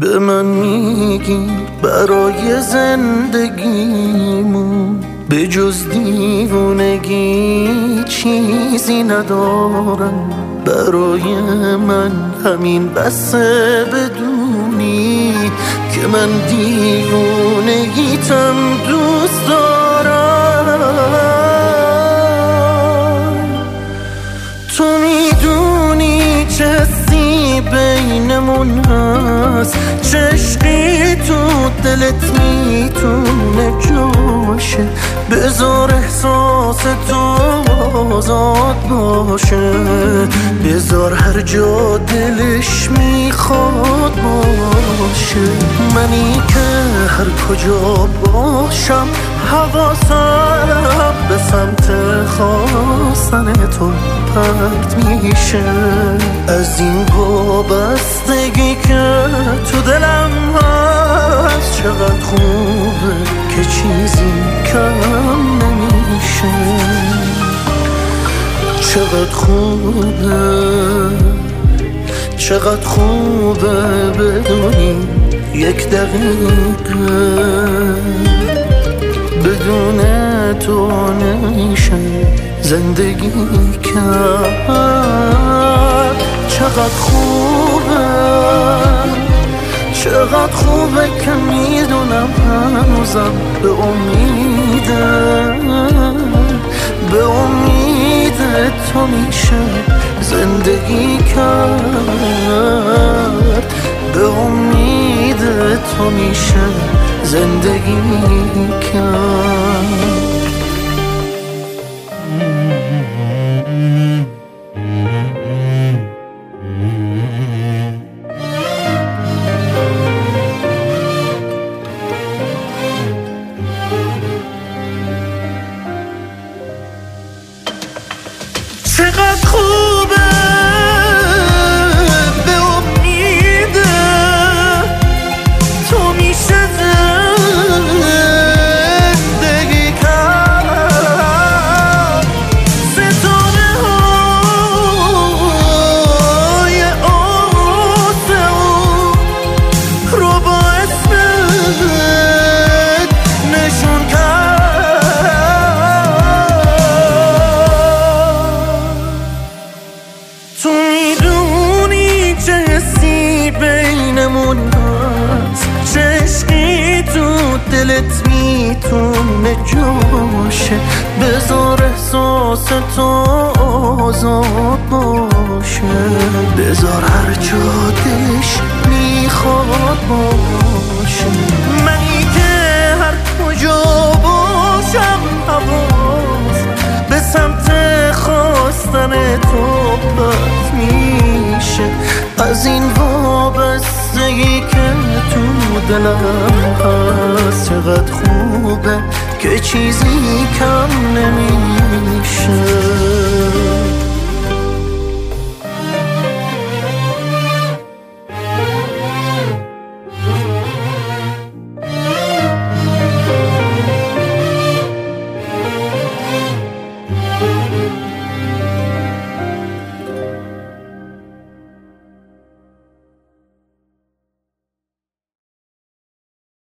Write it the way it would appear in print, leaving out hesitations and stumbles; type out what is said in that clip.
به من میگی برای زندگیمون به جز دیوونگی چیزی ندارم. برای من همین بسه بدونی که من دیوونگیتم دوست دارم. تو میدونی چه حسی بینمون هست، چه عشقی تو دلت میتونه جاشه. بذار احساس تو آزاد باشه، بذار هر جا دلش میخواد باشه. منی که هر کجا باشم حواسم به سمت خواستن تو پرت میشه. از این وابستگی که تو دلم هست چقدر خوبه که چیزی کم نمیشه. چقدر خوبه، چقدر خوبه بدونی یک دقیقه بدون تو نمیشه زندگی کرد. چقدر خوبه، چقدر خوبه که میدونم هنوزم به امید تو میشه زندگی کرد. به امید تو میشه زندگی کرد. چقدر خوبه به امید تو میشه زندگی کرد. ستاره های آسمون رو با اسمت نشون تو میدونی چه حسی بینمون هست، چه عشقی تو دلت میتونه جاشه. بذار احساس تو آزاد باشه، بذار هر جا دلش میخواد باشه. منی که هر کجا باشم حواسم به سمت خواستن تو پرت میشه. از این وابستگی که تو دلم هست چقدر خوبه که چیزی کم نمیشه.